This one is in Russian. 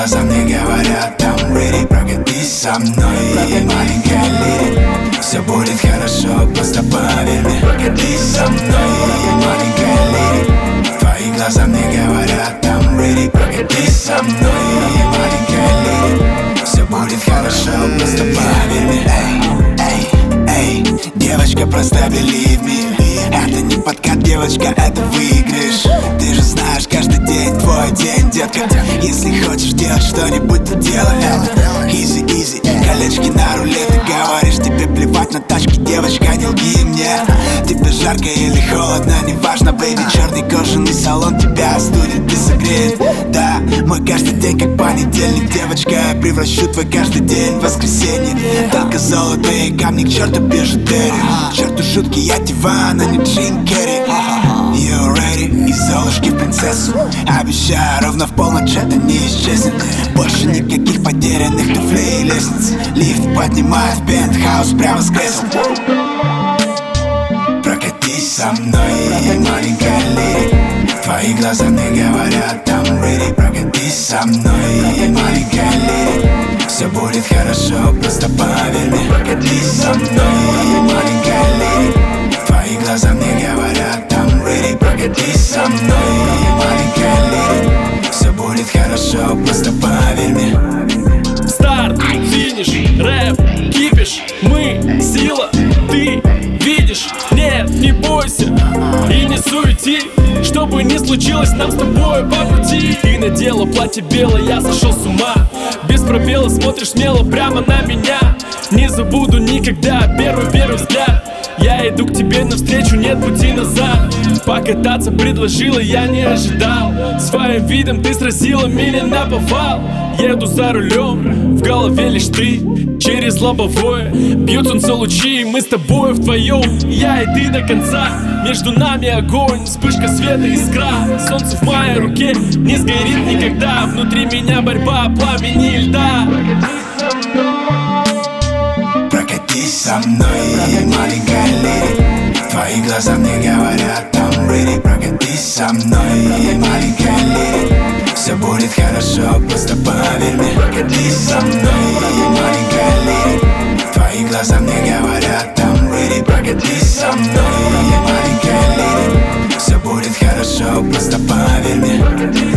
глаза мне говорят, I'm ready, прокатись со мной, маленькая леди. Все будет хорошо, просто поверь мне. Прокатись со мной, маленькая леди. Твои глаза мне говорят, I'm ready, прокатись со мной, маленькая леди. Все будет хорошо, просто поверь мне. Эй, девочка, просто believe me. Это не подкат, девочка, это выигрыш. Ты же знаешь, каждый день твой день, детка. Если хочешь делать что-нибудь, то делай это. Easy, easy, колечки на руле. Ты говоришь, тебе плевать на тачки, девочка, не лги мне. Тебе жарко или холодно, неважно, бэйби. Черный кожаный салон тебя остудит и согреет. Да, мой каждый день как понедельник, девочка. Я превращу твой каждый день в воскресенье. Только золото и камни к черту бижутерию. К черту шутки, я диван, а не Джим Керри. You ready? Из Золушки в принцессу. Обещаю, ровно в полночь это не исчезнет. Больше никаких потерянных туфлей и лестниц. Лифт поднимает в пентхаус прямо с кресел. Прокатись со мной, маленькая леди. Твои глаза мне говорят, I'm ready. Прокатись со мной, маленькая леди. Все будет хорошо, просто поверь мне. Прокатись со мной, маленькая леди. Твои глаза мне говорят, I'm ready. Прокатись со мной, маленькая леди. Все будет хорошо, просто поверь мне. Старт, финиш, рэп, кипиш. Мы, сила, ты видишь. Нет, не бойся и не суети. Что бы ни случилось, нам с тобой по пути. Ты надела платье белое, я сошел с ума. Без пробела смотришь смело прямо на меня. Не забуду никогда первый взгляд. Я иду к тебе навстречу, нет пути назад. Покататься предложила, я не ожидал. Своим видом ты сразила меня наповал. Еду за рулем, в голове лишь ты. Через лобовое бьют солнце лучи, и мы с тобой вдвоем. Я и ты до конца, между нами огонь. Вспышка света, искра, солнце в моей руке не сгорит никогда. Внутри меня борьба пламени льда. Прокатись со мной, маленькая леди. Твои глаза мне говорят, I'm ready. Прокатись со мной, маленькая леди. Все будет хорошо, просто поверь мне. Прокатись со мной, маленькая леди. Твои глаза мне говорят, I'm ready. Прокатись со мной, маленькая леди. Все будет хорошо, просто поверь мне.